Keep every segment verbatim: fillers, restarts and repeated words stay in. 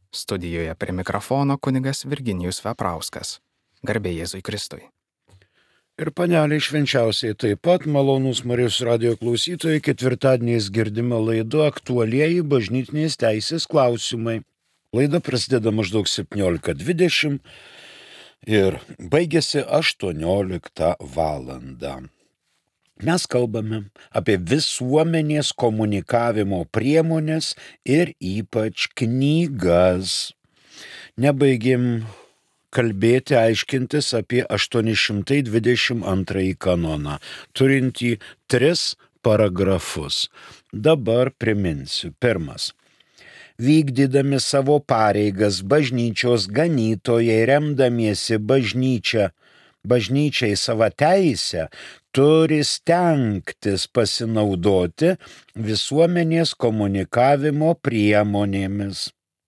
Studijoje prie mikrofono kunigas Virginijus Veprauskas. Garbė Jėzui Kristui. Ir paneliai švenčiausiai taip pat malonūs Marijos radijo klausytojai ketvirtadieniais girdime laidą aktualieji bažnytinės teisės klausimai. Laida prasideda maždaug septyniolika dvidešimt ir baigėsi aštuonioliktą valandą. Mes kalbame apie visuomenės komunikavimo priemonės ir ypač knygas. Nebaigėm kalbėti, aiškintis apie aštuoni šimtai dvidešimt antrąjį kanoną, turintį tris paragrafus. Dabar priminsiu. Pirmas. Vykdydami savo pareigas bažnyčios ganytojai, remdamiesi bažnyčia, bažnyčiai savo teisę, turi stengtis pasinaudoti visuomenės komunikavimo priemonėmis.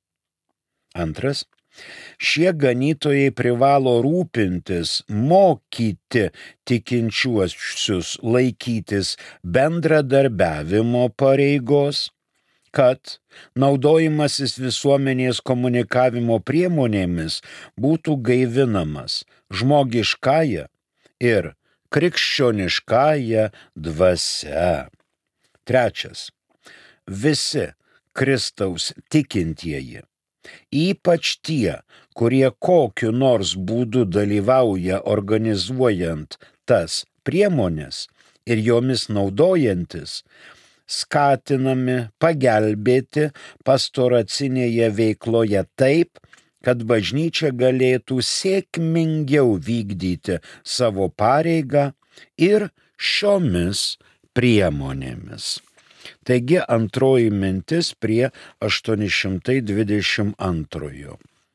Antras. Šie ganytojai privalo rūpintis, mokyti tikinčiuosius laikytis bendradarbiavimo pareigos, kad naudojimasis visuomenės komunikavimo priemonėmis būtų gaivinamas žmogiškąja ir krikščioniškąja dvasia. Trečias. Visi Kristaus tikintieji, ypač tie, kurie kokiu nors būdu dalyvauja organizuojant tas priemonės ir jomis naudojantis, skatinami pagelbėti pastoracinėje veikloje taip, kad bažnyčia galėtų sėkmingiau vykdyti savo pareigą ir šiomis priemonėmis. Taigi antroji mintis prie aštuoni šimtai dvidešimt antrojo.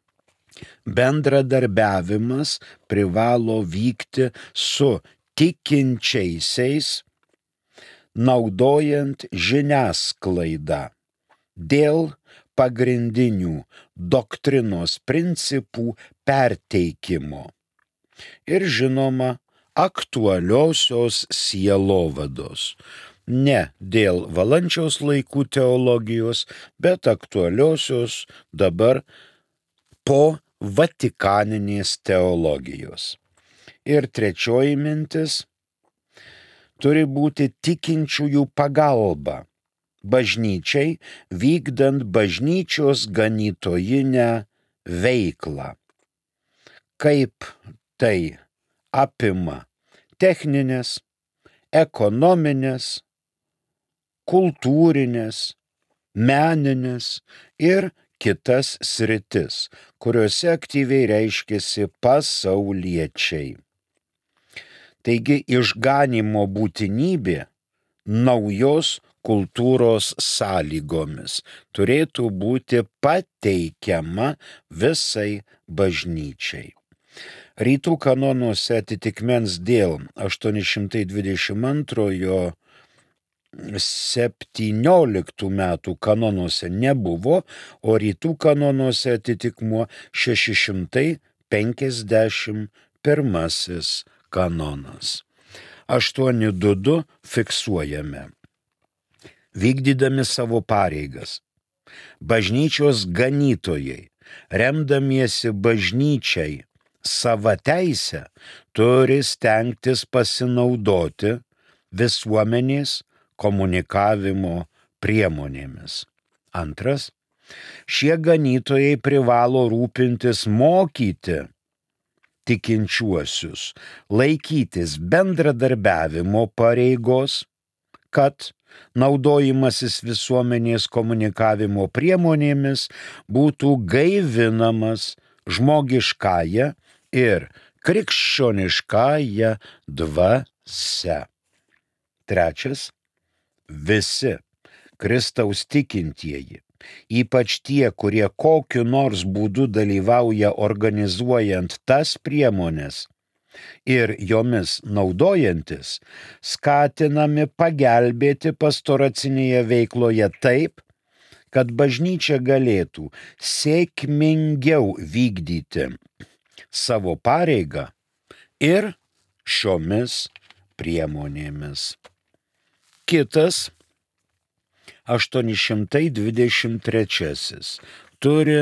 Bendradarbiavimas privalo vykti su tikinčiaisiais, naudojant žiniasklaidą dėl pagrindinių doktrinos principų perteikimo ir žinoma aktualiosios sielovados. Ne dėl Valančiaus laikų teologijos, bet aktualiosios dabar po vatikaninės teologijos. Ir trečioji mintis turi būti tikinčiųjų pagalba bažnyčiai vykdant bažnyčios ganytojinę veiklą. Kaip tai apima techninės, ekonominės, kultūrinės, meninės ir kitas sritis, kuriuose aktyviai reiškiasi pasauliečiai. Taigi išganymo būtinybė naujos kultūros sąlygomis turėtų būti pateikiama visai bažnyčiai. Rytų kanonuose atitikmens dėl aštuoni šimtai dvidešimt antrojo septynioliktų metų kanonuose nebuvo, o rytų kanonuose atitikmuo šeši šimtai penkiasdešimt pirmasis kanonas. aštuoni du du fiksuojame. Vykdydami savo pareigas, bažnyčios ganytojai, remdamiesi bažnyčiai savo teisę, turi stengtis pasinaudoti visuomenės komunikavimo priemonėmis. Antras. Šie ganytojai privalo rūpintis mokyti tikinčiuosius, laikytis bendradarbiavimo pareigos, kad naudojimasis visuomenės komunikavimo priemonėmis būtų gaivinamas žmogiškąja ir krikščioniškąja dvasia. Trečias. Visi Kristaus tikintieji, ypač tie, kurie kokiu nors būdu dalyvauja organizuojant tas priemonės ir jomis naudojantis, skatinami pagelbėti pastoracinėje veikloje taip, kad bažnyčia galėtų sėkmingiau vykdyti savo pareigą ir šiomis priemonėmis. Kitas aštuoni šimtai dvidešimt trečiasis turi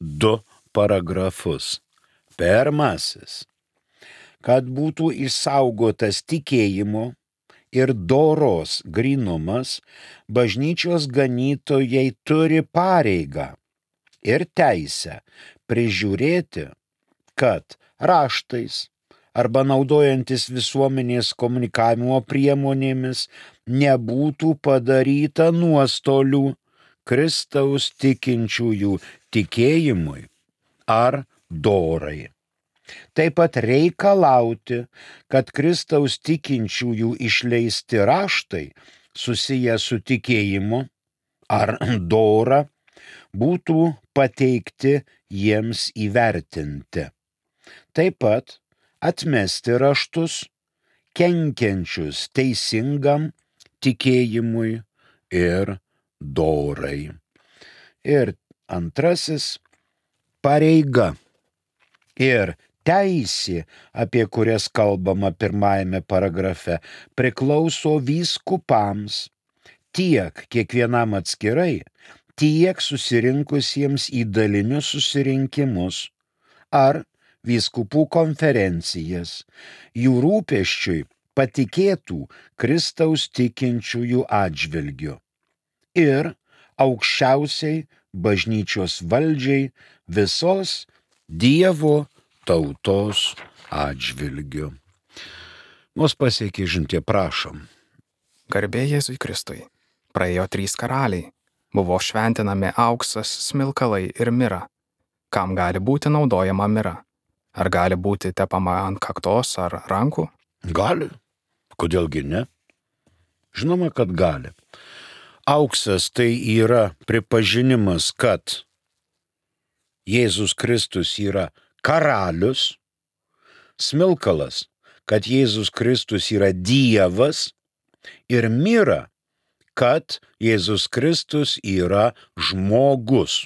du paragrafus. Pirmasis, kad būtų išsaugotas tikėjimo ir doros grynumas, bažnyčios ganytojai turi pareigą ir teisę prižiūrėti, kad raštais arba naudojantis visuomenės komunikavimo priemonėmis nebūtų padaryta nuostolių Kristaus tikinčiųjų tikėjimui ar dorai. Taip pat reikalauti, kad Kristaus tikinčiųjų išleisti raštai susiję su tikėjimu ar dora būtų pateikti jiems įvertinti. Taip pat atmesti raštus, kenkiančius teisingam tikėjimui ir dorai. Ir antrasis, pareiga ir teisė, apie kurias kalbama pirmajame paragrafe, priklauso vyskupams tiek kiekvienam atskirai, tiek susirinkusiems į dalinius susirinkimus ar vyskupų konferencijas, jų rūpesčiui patikėtų Kristaus tikinčiųjų atžvilgiu ir aukščiausiai bažnyčios valdžiai visos Dievo tautos atžvilgiu. Mus pasiekė žinutė, prašom. Garbė Jėzui Kristui. Praėjo trys karaliai. Buvo šventinami auksas, smilkalai ir mira. Kam gali būti naudojama mira? Ar gali būti tepama ant kaktos ar rankų? Gali. Kodėlgi ne? Žinoma, kad gali. Auksas tai yra pripažinimas, kad Jėzus Kristus yra karalius, smilkalas, kad Jėzus Kristus yra Dievas, ir mira, kad Jėzus Kristus yra žmogus.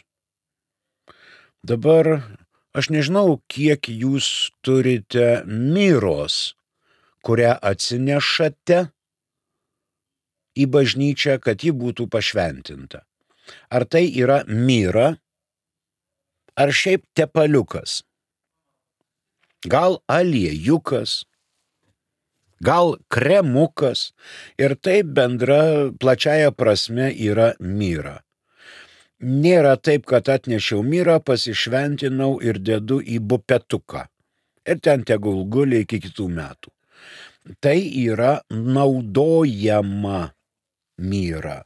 Dabar aš nežinau, kiek jūs turite miros, kurią atsinešate į bažnyčią, kad ji būtų pašventinta. Ar tai yra mira, ar šiaip tepaliukas? Gal aliejukas, gal kremukas, ir taip bendra plačiaja prasme yra mira. Nėra taip, kad atnešiau mirą, pasišventinau ir dedu į bupetuką. Ir ten tegul guli iki kitų metų. Tai yra naudojama mira.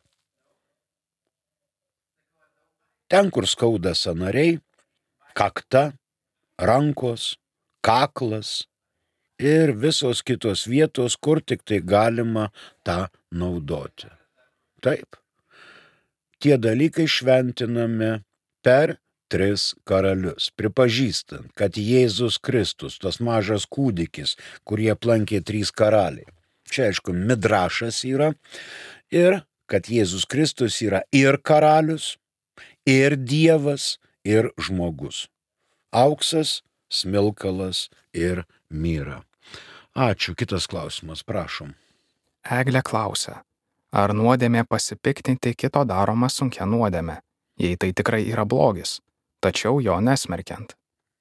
Ten, kur skauda sąnariai, kakta, rankos, kaklas ir visos kitos vietos, kur tik tai galima tą naudoti. Taip. Tie dalykai šventinami per tris karalius, pripažįstant, kad Jėzus Kristus, tas mažas kūdikis, kurį aplankė trys karaliai. Čia, aišku, midrašas yra, ir kad Jėzus Kristus yra ir karalius, ir Dievas, ir žmogus. Auksas, smilkalas ir mira. Ačiū. Kitas klausimas, prašom. Eglė klausia, ar nuodėmė pasipiktinti kito daroma sunkia nuodėmė, jei tai tikrai yra blogis, tačiau jo nesmerkiant?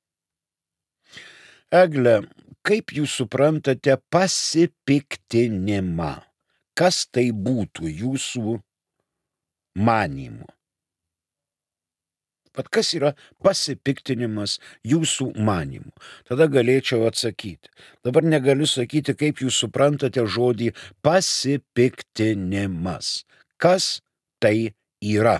Egle, kaip jūs suprantate pasipiktinimą? Kas tai būtų jūsų manymu? Pat kas yra pasipiktinimas jūsų manymu? Tada galėčiau atsakyti. Dabar negaliu sakyti, kaip jūs suprantate žodį pasipiktinimas. Kas tai yra?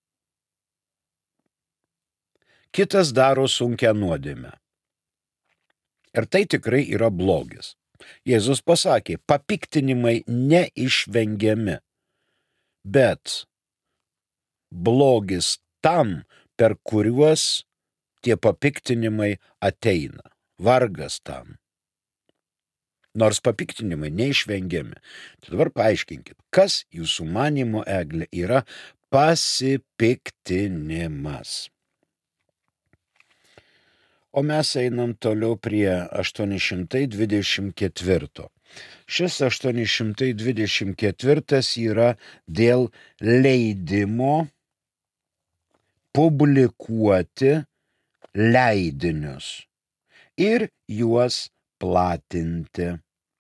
Kitas daro sunkią nuodėmę. Ir tai tikrai yra blogis. Jėzus pasakė, papiktinimai neišvengiami, bet blogis tam, per kuriuos tie papiktinimai ateina. Vargas tam. Nors papiktinimai neišvengiami. Tai dabar paaiškinkit, kas jūsų manymu, Eglė, yra pasipiktinimas. O mes einam toliau prie aštuoni šimtai dvidešimt ketvirto. Šis aštuoni šimtai dvidešimt ketvirtas yra dėl leidimo publikuoti leidinius ir juos platinti.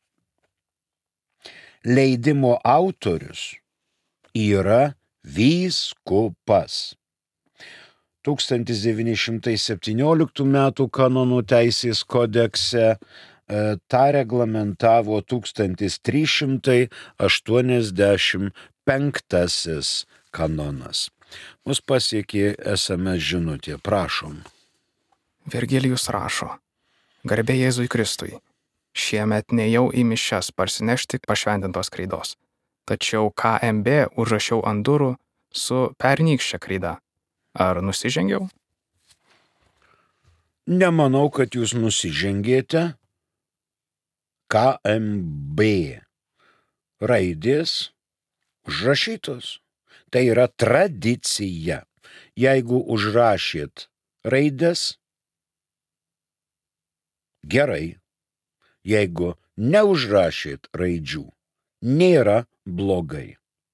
Leidimo autorius yra vyskupas. tūkstantis devyni šimtai septynioliktų metų kanonų teisės kodekse tą reglamentavo tūkstantis trys šimtai aštuoniasdešimt penktasis kanonas. Mus pasiekė es em es žinutė, prašom. Virgilijus rašo: Garbė Jėzui Kristui. Šiemet nejau į mišias parsinešti pašventintos kreidos, tačiau ka em be užrašiau ant durų su pernykščia kreida. Ar nusižengiau? Nemanau, kad jūs nusižengėte. ka em be raidės užrašytos. Tai yra tradicija. Jeigu užrašėt raidės, gerai. Jeigu neužrašėt raidžių, nėra blogai.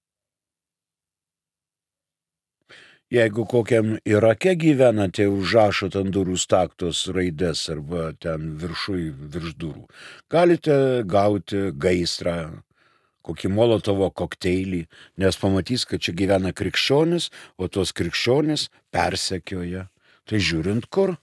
Jeigu kokiam Irake gyvenate, užrašot ant durų staktos raidės arba ten viršui virš durų, galite gauti gaisrą, kokį Molotovo kokteilį, nes pamatys, kad čia gyvena krikščionis, o tos krikščionis persekioja. Tai žiūrint kur.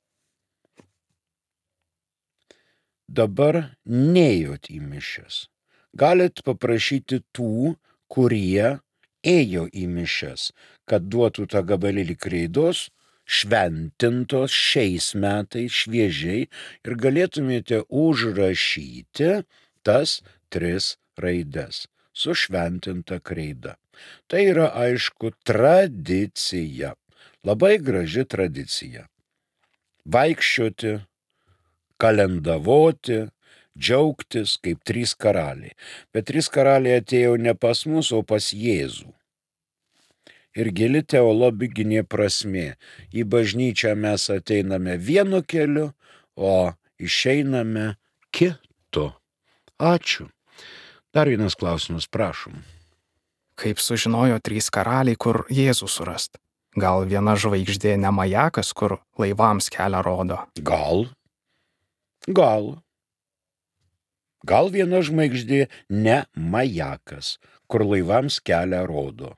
Dabar neėjot į mišias. Galit paprašyti tų, kurie ėjo į mišias, kad duotų tą gabalėlį kreidos, šventintos šiais metais šviežiai ir galėtumėte užrašyti tas tris raides su šventinta kreida. Tai yra, aišku, tradicija. Labai graži tradicija. Vaikščioti, kalendavoti, džiaugtis kaip trys karaliai. Bet trys karaliai atėjo ne pas mus, o pas Jėzų. Ir gili teologinė prasmė. Į bažnyčią mes ateiname vienu keliu, o išeiname kitu. Ačiū. Dar vienas klausimas, prašom. Kaip sužinojo trys karaliai, kur Jėzų surast? Gal viena žvaigždė ne majakas, kur laivams kelią rodo? Gal. Gal. Gal viena žvaigždė ne majakas, kur laivams kelią rodo.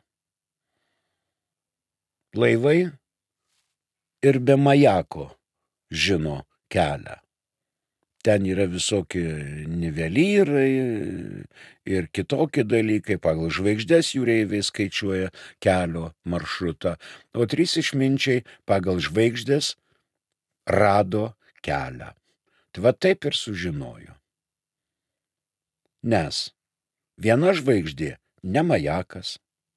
Laivai ir be majako žino kelią. Ten yra visokie nivelyrai ir kitokie dalykai, pagal žvaigždės jūreiviai skaičiuoja kelio maršrutą, o trys išminčiai pagal žvaigždės rado kelią. Tai va taip ir sužinojo. Nes viena žvaigždė ne majakas.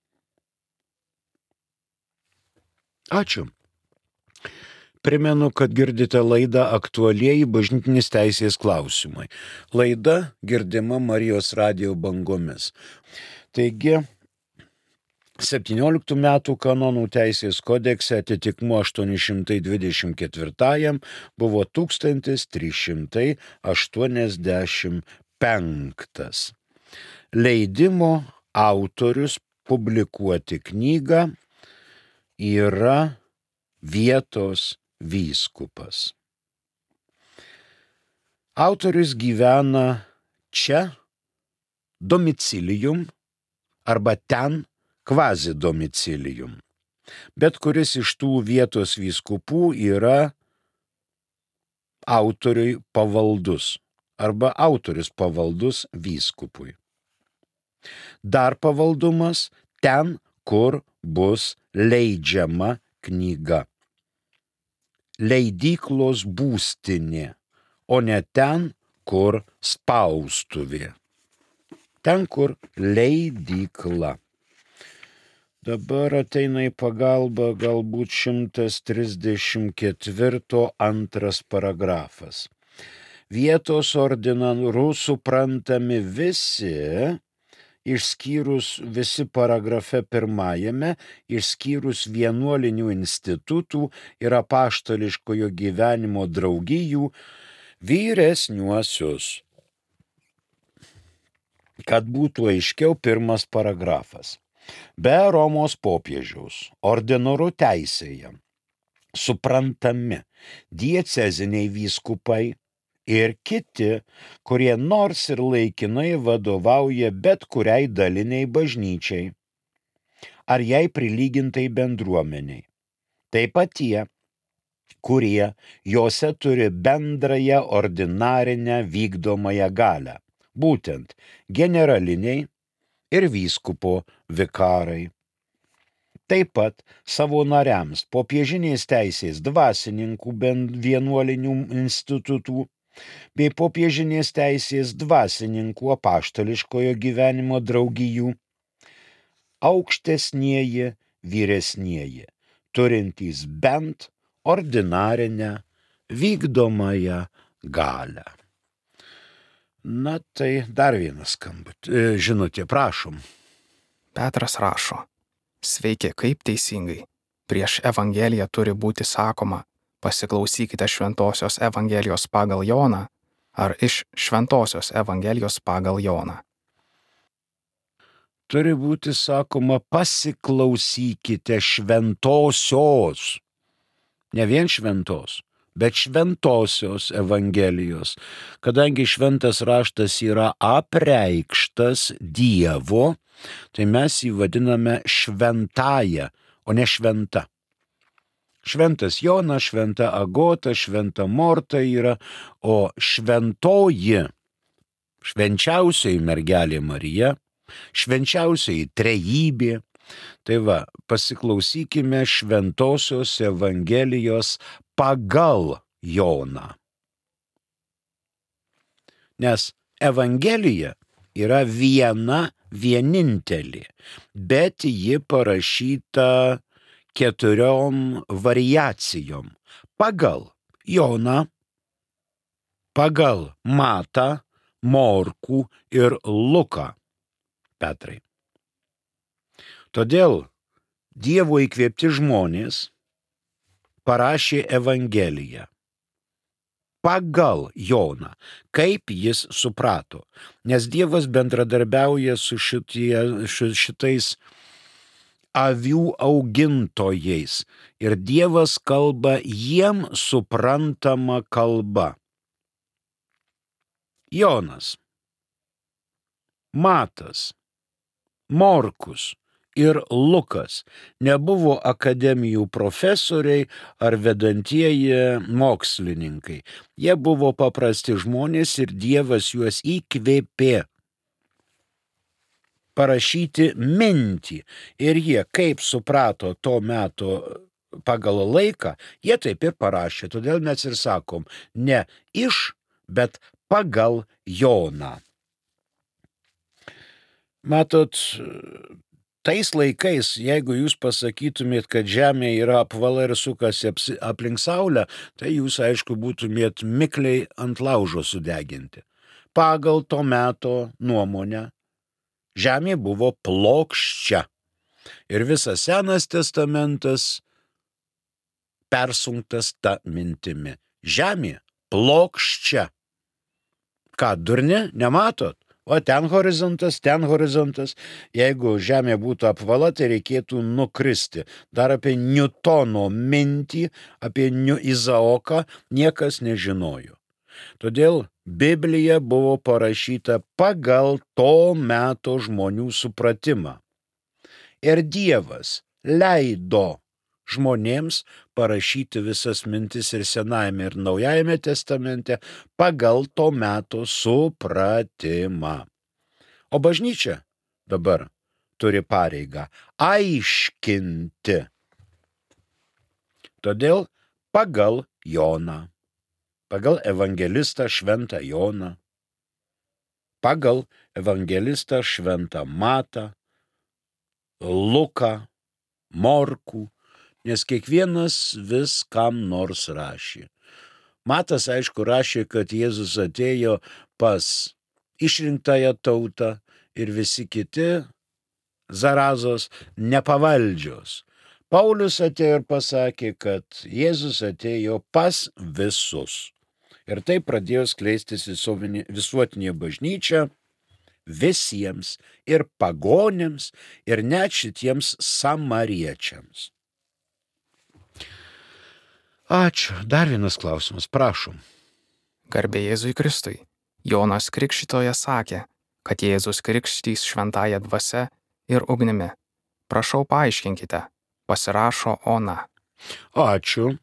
Ačiū. Primenu, kad girdite laidą Aktualieji bažnytinės teisės klausimai. Laida girdima Marijos radijo bangomis. Taigi, septynioliktų metų kanonų teisės kodekse atitikmuo aštuoni šimtai dvidešimt ketvirtajam buvo tūkstantis trys šimtai aštuoniasdešimt penktas. Leidimo autorius publikuoti knygą yra vietos vyskupas. Autorius gyvena čia domicilijum arba ten kvazi domicilijum. Bet kuris iš tų vietos vyskupų yra autoriui pavaldus arba autorius pavaldus vyskupui. Dar pavaldumas ten, kur bus leidžiama knyga. Leidyklos būstinė, o ne ten, kur spaustuvė. Ten, kur leidykla. Dabar ateina į pagalbą galbūt šimtas trisdešimt ketvirto antras paragrafas. Vietos ordinarų suprantami visi, išskyrus visi paragrafe pirmajame, išskyrus vienuolinių institutų ir apaštališkojo gyvenimo draugijų vyresniuosius. Kad būtų aiškiau, pirmas paragrafas. Be Romos popiežiaus ordinarų teisėje suprantami dieceziniai vyskupai ir kiti, kurie nors ir laikinai vadovauja bet kuriai daliniai bažnyčiai ar jai prilygintai bendruomeniai. Taip pat tie, kurie jose turi bendrąją ordinarinę vykdomąją galią, būtent generaliniai ir vyskupo vikarai. Taip pat savo nariams popiežinės teisės dvasininkų vienuolinių institutų bei popiežinės teisės dvasininkų apaštališkojo gyvenimo draugijų aukštesnieji vyresnieji, turintys bent ordinarinę vykdomąją galią. Na tai dar vienas skambutė. Žinutė, prašom. Petras rašo: Sveiki, kaip teisingai. Prieš Evangeliją turi būti sakoma: pasiklausykite Šventosios Evangelijos pagal Joną, ar iš Šventosios Evangelijos pagal Joną. Turi būti sakoma: pasiklausykite Šventosios. Ne vien šventos, bet Šventosios Evangelijos, kadangi šventas raštas yra apreikštas Dievo, tai mes jį vadiname šventąja, o ne šventa. Šventas Jonas, šventa Agota, šventa Morta yra, o šventoji, švenčiausioji mergelė Marija, švenčiausioji trejybė. Tai va, pasiklausykime Šventosios Evangelijos pagal Joną. Nes Evangelija yra viena vienintelė, bet ji parašyta keturiom variacijom. Pagal Joną, pagal Matą, Morkų ir Luką. Petrai. Todėl Dievo įkvėpti žmonės parašė Evangeliją pagal Joną, kaip jis suprato, nes Dievas bendradarbiauja su šitie, šitais avių augintojais ir Dievas kalba jiem suprantama kalba. Jonas, Matas, Morkus ir Lukas nebuvo akademijų profesoriai ar vedantieji mokslininkai. Jie buvo paprasti žmonės ir Dievas juos įkvėpė parašyti mintį. Ir jie, kaip suprato to meto pagal laiką, jie taip ir parašė. Todėl mes ir sakom, ne iš, bet pagal Joną. Matot, tais laikais, jeigu jūs pasakytumėt, kad Žemė yra apvala ir sukasi aplink Saulę, tai jūs, aišku, būtumėt mikliai ant laužo sudeginti. Pagal to meto nuomonę, Žemė buvo plokščia. Ir visas Senas testamentas persunktas ta mintimi. Žemė plokščia. Ką, durni, nematot? O ten horizontas, ten horizontas. Jeigu Žemė būtų apvala, tai reikėtų nukristi. Dar apie Niutono mintį, apie Izaoką niekas nežinojo. Todėl Biblija buvo parašyta pagal to meto žmonių supratimą. Ir Dievas leido žmonėms parašyti visas mintis ir Senajame ir Naujajame testamente pagal to meto supratimą. O bažnyčia dabar turi pareigą aiškinti. Todėl pagal Joną, pagal evangelistą šventą Joną, pagal evangelistą šventą Matą, Luką, Morkų, nes kiekvienas vis kam nors rašė. Matas, aišku, rašė, kad Jėzus atėjo pas išrinktąją tautą ir visi kiti zarazos nepavaldžios. Paulius atėjo ir pasakė, kad Jėzus atėjo pas visus. Ir tai pradėjo skleistis visuotinė bažnyčia visiems, ir pagonims, ir net šitiems samariečiams. Ačiū. Dar vienas klausimas, prašom. Garbė Jėzui Kristui. Jonas Krikštytojas sakė, kad Jėzus krikštys šventąją dvasią ir ugnimi. Prašau paaiškinkite. Pasirašo Ona. Ačiū.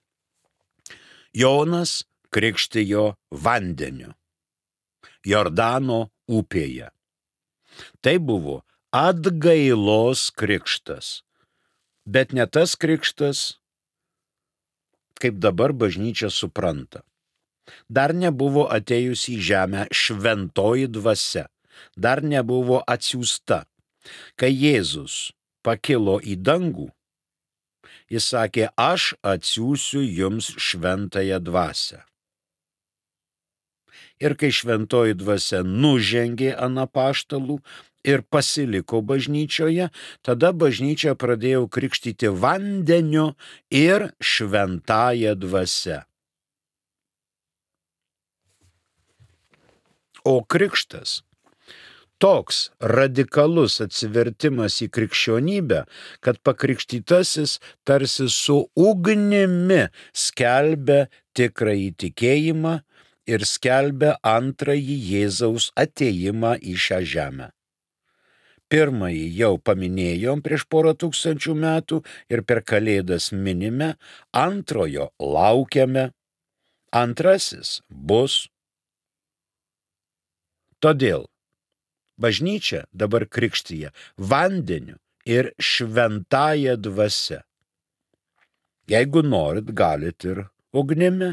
Jonas krikštijo vandeniu Jordano upėje. Tai buvo atgailos krikštas, bet ne tas krikštas, kaip dabar bažnyčia supranta. Dar nebuvo atėjusi į žemę šventoji dvasia, dar nebuvo atsiųsta. Kai Jėzus pakilo į dangų, jis sakė, aš atsiųsiu jums šventąją dvasią. Ir kai šventoji dvasia nužengė ant apaštalų ir pasiliko bažnyčioje, tada bažnyčia pradėjo krikštyti vandeniu ir šventąją dvasią. O krikštas, toks radikalus atsivertimas į krikščionybę, kad pakrikštytasis tarsi su ugnimi skelbia tikrąjį tikėjimą ir skelbia antrąjį Jėzaus atėjimą į šią žemę. Pirmąjį jau paminėjom prieš porą tūkstančių metų ir per Kalėdas minime, antrojo laukiame, antrasis bus. Todėl bažnyčia dabar krikštyja vandeniu ir šventąją dvasią. Jeigu norit, galit ir ugnimi.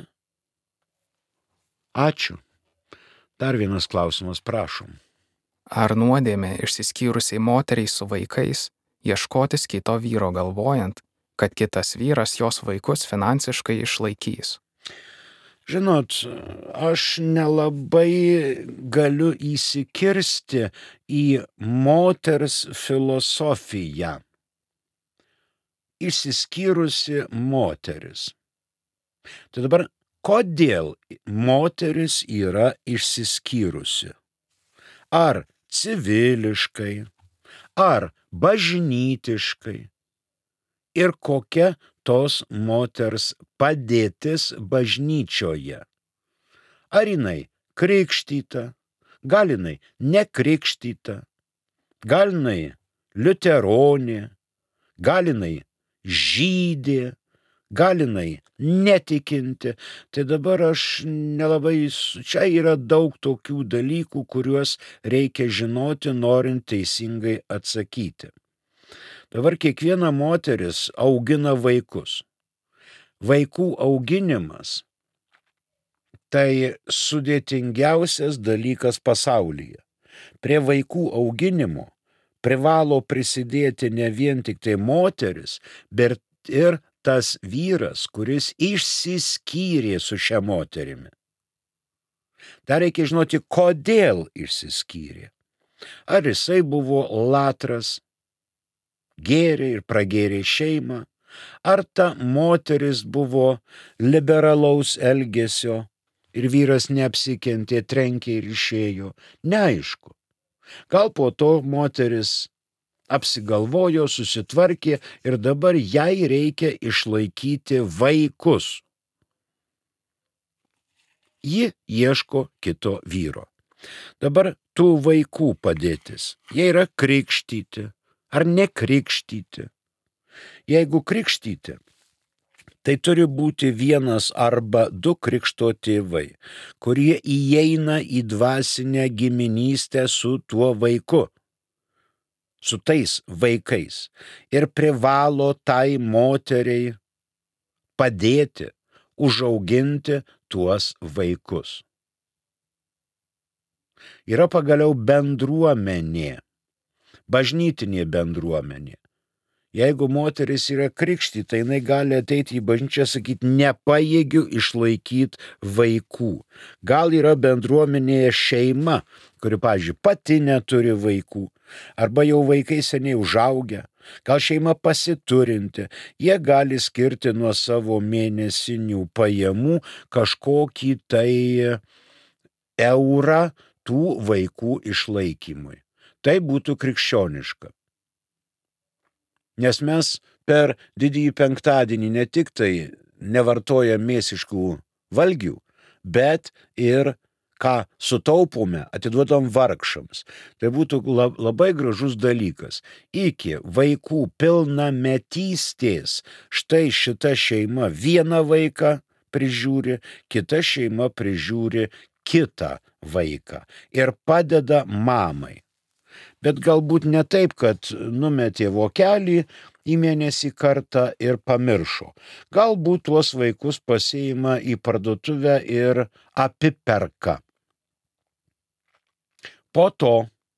Ačiū. Dar vienas klausimas, prašom. Ar nuodėmė išsiskyrusiai moteriai su vaikais ieškotis kito vyro galvojant, kad kitas vyras jos vaikus finansiškai išlaikys? Žinot, aš nelabai galiu įsikirsti į moters filosofiją. Išsiskyrusi moteris. Tai dabar, kodėl moteris yra išsiskyrusi? Ar civiliškai, ar bažnytiškai? Ir kokia tos moters padėtis bažnyčioje? Ar jinai krikštyta, gal jinai nekrikštyta, gal jinai liuteronė, gal jinai žydė, gal jinai netikinti. Tai dabar aš nelabai, čia yra daug tokių dalykų, kuriuos reikia žinoti, norint teisingai atsakyti. Dabar kiekviena moteris augina vaikus. Vaikų auginimas tai sudėtingiausias dalykas pasaulyje. Prie vaikų auginimo privalo prisidėti ne vien tik tai moteris, bet ir tas vyras, kuris išsiskyrė su šia moterimi. Dar reikia žinoti, kodėl išsiskyrė. Ar jisai buvo latras, gėrė ir pragėrė šeimą, ar ta moteris buvo liberalaus elgesio ir vyras neapsikentė, trenkė ir išėjo. Neaišku. Gal po to moteris apsigalvojo, susitvarkė ir dabar jai reikia išlaikyti vaikus. Ji ieško kito vyro. Dabar tų vaikų padėtis. Jie yra krikštyti ar nekrikštyti. Jeigu krikštyti, tai turi būti vienas arba du krikšto tėvai, kurie įeina į dvasinę giminystę su tuo vaiku, su tais vaikais ir privalo tai moteriai padėti, užauginti tuos vaikus. Yra pagaliau bendruomenė, bažnytinė bendruomenė. Jeigu moteris yra krikštyta, jinai gali ateiti į bažnyčią ir sakyti, nepajėgiu išlaikyti vaikų. Gal yra bendruomenėje šeima, kuri, pavyzdžiui, pati neturi vaikų, arba jau vaikai seniai užaugę, gal šeima pasiturinti, jie gali skirti nuo savo mėnesinių pajamų kažkokį tai eurą tų vaikų išlaikymui. Tai būtų krikščioniška. Nes mes per didįjį penktadienį ne tik tai nevartojam mėsiškų valgių, bet ir ką sutaupome, atiduodam vargšams. Tai būtų labai gražus dalykas. Iki vaikų pilnametystės štai šita šeima vieną vaiką prižiūri, kita šeima prižiūri kitą vaiką ir padeda mamai. Bet galbūt ne taip, kad numetė vokelį į mėnesį kartą ir pamiršo. Galbūt tuos vaikus pasiima į parduotuvę ir apiperka. Po to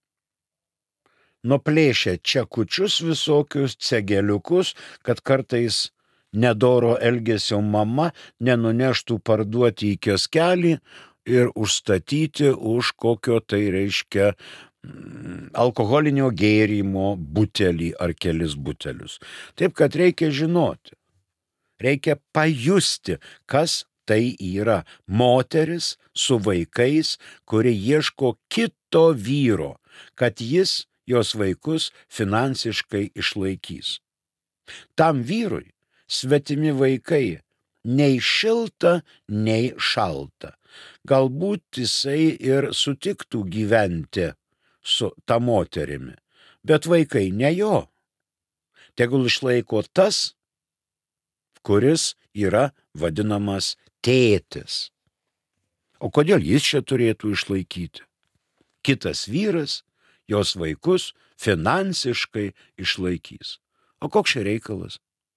nuplėšia čekučius visokius, cegeliukus, kad kartais nedoro elgesio mama nenuneštų parduoti į kioskelį ir užstatyti už kokio tai reiškia alkoholinio gėrimo butelį ar kelis butelius. Taip, kad reikia žinoti, reikia pajusti, kas tai yra moteris su vaikais, kuri ieško kito vyro, kad jis jos vaikus finansiškai išlaikys. Tam vyrui svetimi vaikai nei šilta, nei šalta. Galbūt jisai ir sutiktų gyventi su ta moterimi, bet vaikai ne jo. Tegul išlaiko tas, kuris yra vadinamas tėtis. O kodėl jis čia turėtų išlaikyti? Kitas vyras jos vaikus finansiškai išlaikys. O koks čia reikalas?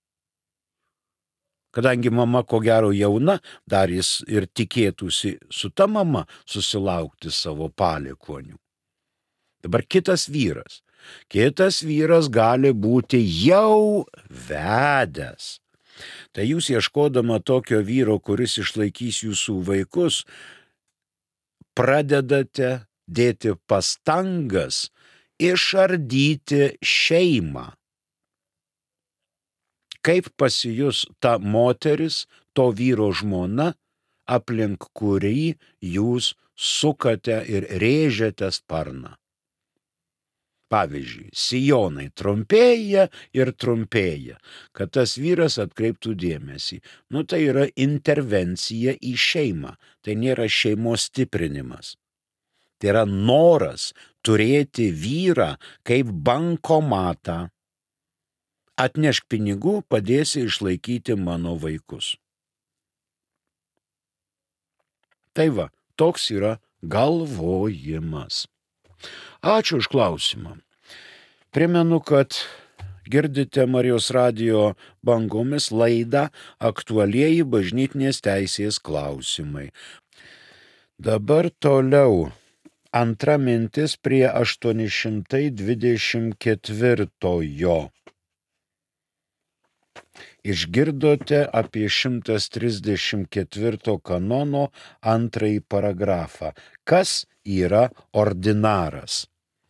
Kadangi mama ko gero jauna, dar jis ir tikėtųsi su ta mama susilaukti savo palikuonių. Dabar kitas vyras. Kitas vyras gali būti jau vedęs. Tai jūs ieškodama tokio vyro, kuris išlaikys jūsų vaikus, pradedate dėti pastangas išardyti šeimą. Kaip pasijus ta moteris, to vyro žmona, aplink kurį jūs sukate ir rėžiate sparną. Pavyzdžiui, sijonai trumpėja ir trumpėja, kad tas vyras atkreiptų dėmesį. Nu, tai yra intervencija į šeimą, tai nėra šeimos stiprinimas. Tai yra noras turėti vyrą kaip bankomatą. Atnešk pinigų, padėsi išlaikyti mano vaikus. Tai va, toks yra galvojimas. Ačiū už klausimą. Primenu, kad girdite Marijos radijo bangomis laidą Aktualieji bažnytinės teisės klausimai. Dabar toliau antra mintis prie aštuoni šimtai dvidešimt ketvirtojo. Išgirdote apie šimtas trisdešimt ketvirto kanono antrąjį paragrafą. Kas yra ordinaras?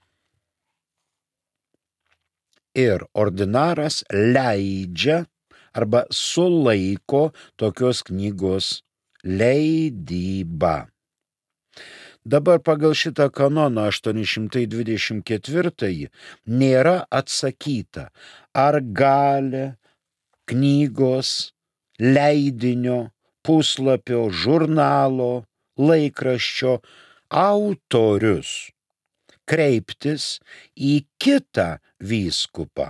Ir ordinaras leidžia arba sulaiko tokios knygos leidybą. Dabar pagal šitą kanoną aštuoni šimtai dvidešimt ketvirtąjį nėra atsakyta, ar gali knygos, leidinio, puslapio, žurnalo, laikraščio autorius kreiptis į kitą vyskupą.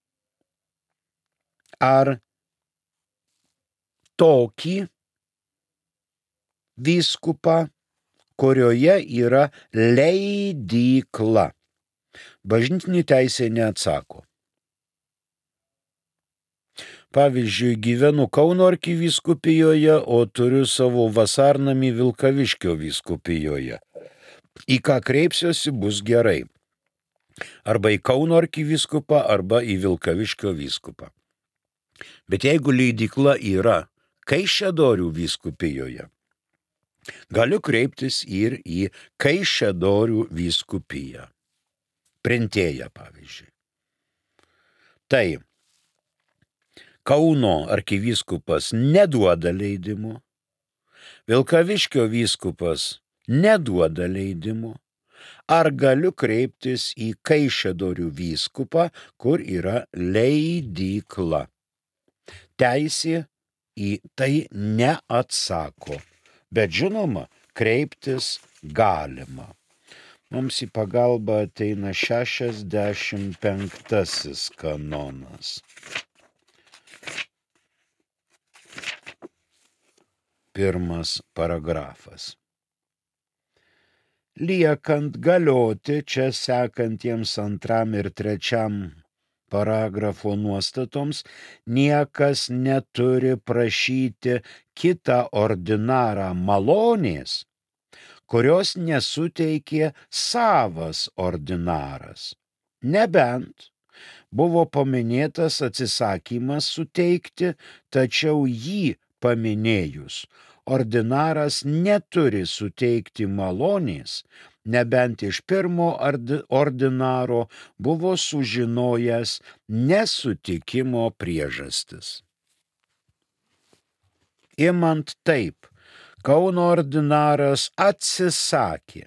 Ar tokį vyskupą, kurioje yra leidykla? Bažnytinė teisė neatsako. Pavyzdžiui, gyvenu Kauno arkivyskupijoje, o turiu savo vasarnamį Vilkaviškio vyskupijoje. Į ką kreipsiuosi, bus gerai. Arba į Kauno arkivyskupą, arba į Vilkaviškio vyskupą. Bet jeigu leidykla yra Kaišiadorių vyskupijoje, galiu kreiptis ir į Kaišiadorių vyskupiją. Printėja, pavyzdžiui. Tai Kauno arkivyskupas neduoda leidimo, Vilkaviškio vyskupas neduoda leidimo, ar galiu kreiptis į Kaišiadorių vyskupą, kur yra leidykla? Teisė į tai neatsako, bet žinoma, kreiptis galima. Mums į pagalbą ateina šešiasdešimt penktasis kanonas. Pirmas paragrafas. Liekant galioti čia sekantiems antram ir trečiam paragrafo nuostatoms, niekas neturi prašyti kitą ordinarą malonės, kurios nesuteikė savas ordinaras. Nebent buvo paminėtas atsisakymas suteikti, tačiau jį paminėjus, ordinaras neturi suteikti malonės, nebent iš pirmo ordinaro buvo sužinojęs nesutikimo priežastis. Imant taip, Kauno ordinaras atsisakė.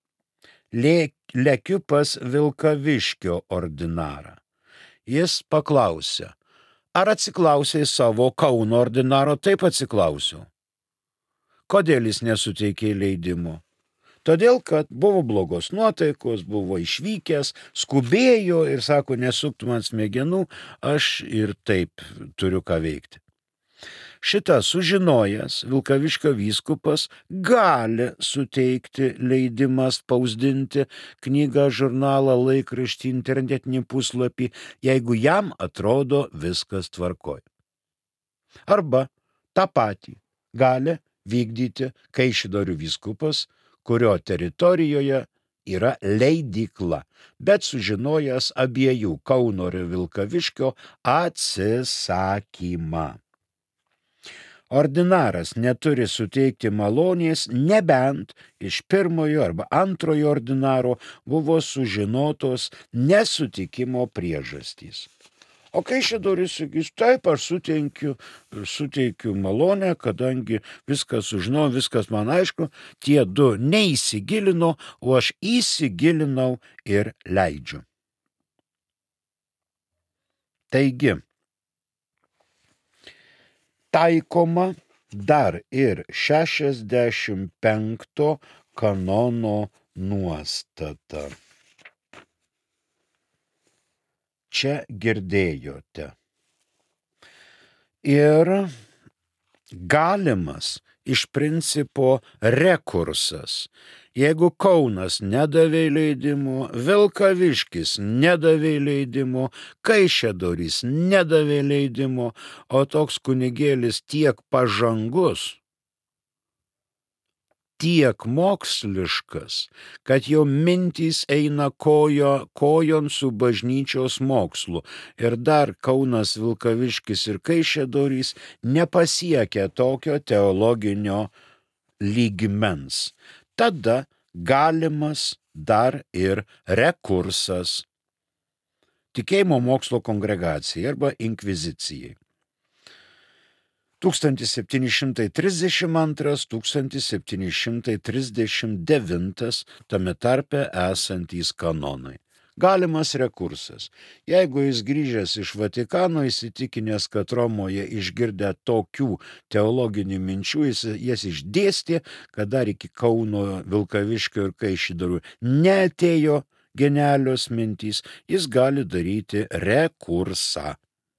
Lekiu pas Vilkaviškio ordinarą. Jis paklausė, ar atsiklausė savo Kauno ordinaro? Taip atsiklausiau. Kodėl jis nesuteikė leidimo? Todėl, kad buvo blogos nuotaikos, buvo išvykęs, skubėjo ir sako, nesuktų man smegenų, aš ir taip turiu ką veikti. Šitą sužinojęs Vilkaviškio vyskupas gali suteikti leidimą spausdinti knygą, žurnalą, laikraštį, internetinį puslapį, jeigu jam atrodo viskas tvarkoj. Arba tą patį gali vykdyti Kaišiadorių vyskupas, kurio teritorijoje yra leidykla, bet sužinojęs abiejų Kauno ir Vilkaviškio atsisakymą. Ordinaras neturi suteikti malonės, nebent iš pirmojo arba antrojo ordinaro buvo sužinotos nesutikimo priežastys. O Kaišiadoris sakys, taip, aš suteikiu, suteikiu malonę, kadangi viskas sužinau, viskas man aišku, tie du neįsigilino, o aš įsigilinau ir leidžiu. Taigi, taikoma dar ir šešiasdešimt penkto kanono nuostata. Čia girdėjote. Ir galimas iš principo rekursas. Jeigu Kaunas nedavė leidimo, Vilkaviškis nedavė leidimo, Kaišiadorys nedavė leidimo, o toks kunigėlis tiek pažangus, tiek moksliškas, kad jo mintys eina kojo, kojon su bažnyčios mokslu. Ir dar Kaunas, Vilkaviškis ir Kaišiadorys nepasiekia tokio teologinio lygmens. Tada galimas dar ir rekursas tikėjimo mokslo kongregacijai arba inkvizicijai. tūkstantis septyni šimtai trisdešimt antras - tūkstantis septyni šimtai trisdešimt devintas tame tarpe esantys kanonai. Galimas rekursas. Jeigu jis grįžęs iš Vatikano įsitikinęs, kad Romoje išgirdę tokių teologinių minčių, jis jas išdėstė, kad dar iki Kauno, Vilkaviškio ir Kaišiadorių neatėjo genialios mintys, jis gali daryti rekursą.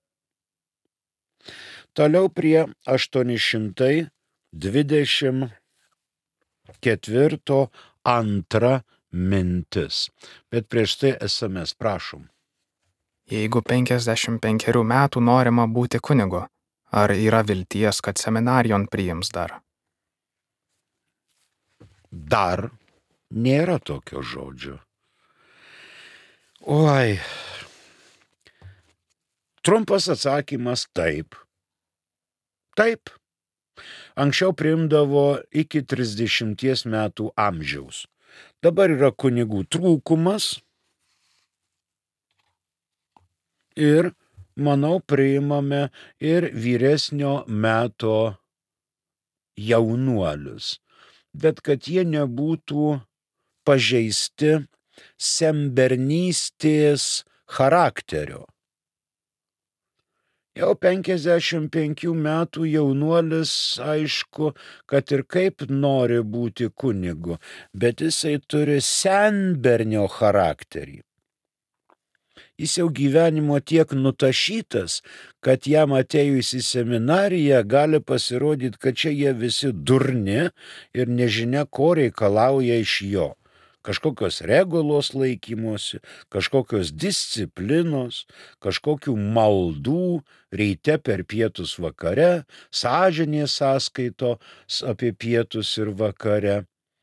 Toliau prie aštuoni šimtai dvidešimt ketvirto antra mintis. Bet prieš tai es em es, prašom. Jeigu penkiasdešimt penkerių metų norima būti kunigu, ar yra vilties, kad seminarijon priims dar? Dar nėra tokio žodžio. Oi. Trumpas atsakymas taip. Taip. Anksčiau priimdavo iki trisdešimties metų amžiaus. Dabar yra kunigų trūkumas ir, manau, priimame ir vyresnio meto jaunuolius. Bet kad jie nebūtų pažeisti sembernystės charakterio. Jau penkiasdešimt penkių metų jaunuolis, aišku, kad ir kaip nori būti kunigu, bet jisai turi senbernio charakterį. Jis jau gyvenimo tiek nutašytas, kad jam atėjus į seminariją gali pasirodyti, kad čia jie visi durni ir nežinia, ko reikalauja iš jo. Kažkokios regulos laikymosi, kažkokios disciplinos, kažkokių maldų, ryte per pietus vakare, sąžinės sąskaitos apie pietus ir vakare,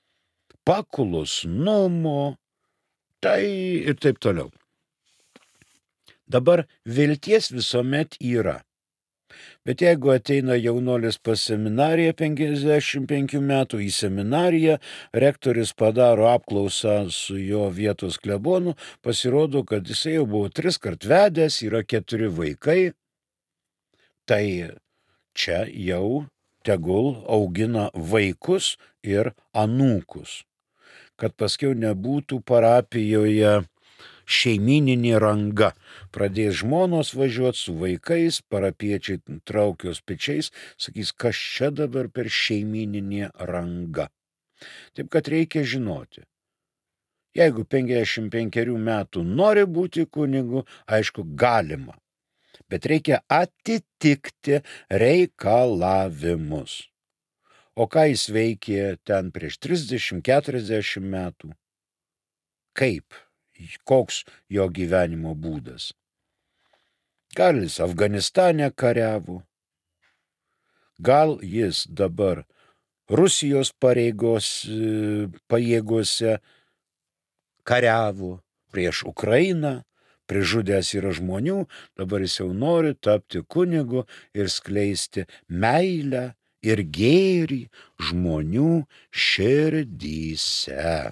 paklusnumo, tai ir taip toliau. Dabar vilties visuomet yra. Bet jeigu ateina jaunuolis pas seminariją penkiasdešimt penkių metų į seminariją, rektorius padaro apklausą su jo vietos klebonu, pasirodo, kad jisai jau buvo tris kart vedęs, yra keturi vaikai, tai čia jau tegul augina vaikus ir anūkus, kad paskiau nebūtų parapijoje šeimininė ranga. Pradės žmonos važiuoti su vaikais, parapiečiai traukios pečiais, sakys, kas čia dabar per šeimininė ranga. Taip kad reikia žinoti. Jeigu penkiasdešimt penkerių metų nori būti kunigu, aišku, galima. Bet reikia atitikti reikalavimus. O ką jis veikė ten prieš trisdešimt keturiasdešimt metų? Kaip? Koks jo gyvenimo būdas? Gal jis Afganistane kariavo, gal jis dabar Rusijos pareigos pajėgose kariavo prieš Ukrainą, prižudęs yra žmonių, dabar jis jau nori tapti kunigu ir skleisti meilę ir gėrį žmonių širdyse.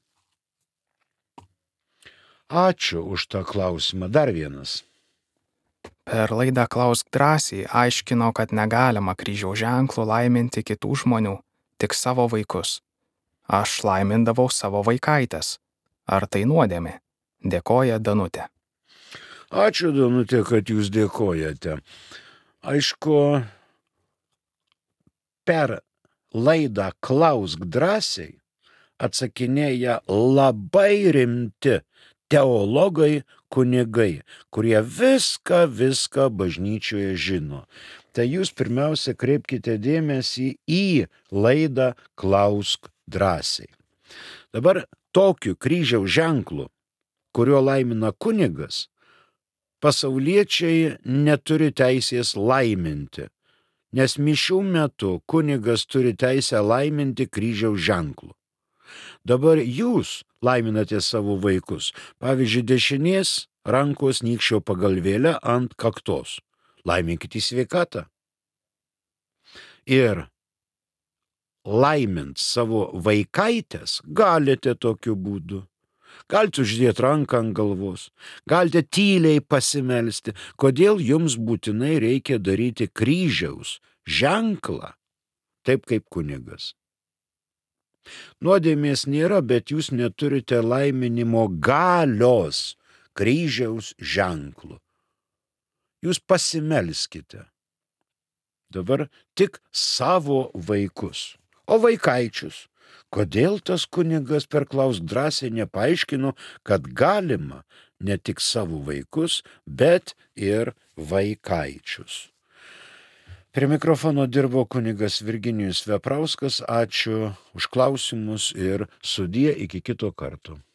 Ačiū už tą klausimą. Dar vienas. Per laidą Klausk drąsiai aiškino, kad negalima kryžiaus ženklų laiminti kitų žmonių, tik savo vaikus. Aš laimindavau savo vaikaites. Ar tai nuodėmė? Dėkoja Danutė. Ačiū, Danutė, kad jūs dėkojate. Aišku, per laidą Klausk drąsiai atsakinėja labai rimti teologai, kunigai, kurie viską, viską bažnyčioje žino. Tai jūs pirmiausia kreipkite dėmesį į laidą Klausk drąsiai. Dabar tokiu kryžiaus ženklu, kurio laimina kunigas, pasauliečiai neturi teisės laiminti, nes mišių metu kunigas turi teisę laiminti kryžiaus ženklu. Dabar jūs laiminate savo vaikus, pavyzdžiui, dešinės rankos nykščio pagalvėlę ant kaktos. Laiminkite sveikatą. Ir laimint savo vaikaites galite tokiu būdu. Galite uždėti ranką ant galvos, galite tyliai pasimelsti, kodėl jums būtinai reikia daryti kryžiaus ženklą, taip kaip kunigas. Nuodėmės nėra, bet jūs neturite laiminimo galios kryžiaus ženklu. Jūs pasimelskite. Dabar tik savo vaikus, o vaikaičius. Kodėl tas kunigas per Klausk drąsiai nepaaiškino, kad galima ne tik savo vaikus, bet ir vaikaičius. Prie mikrofono dirbo kunigas Virginijus Veprauskas. Ačiū už klausimus ir sudie iki kito karto.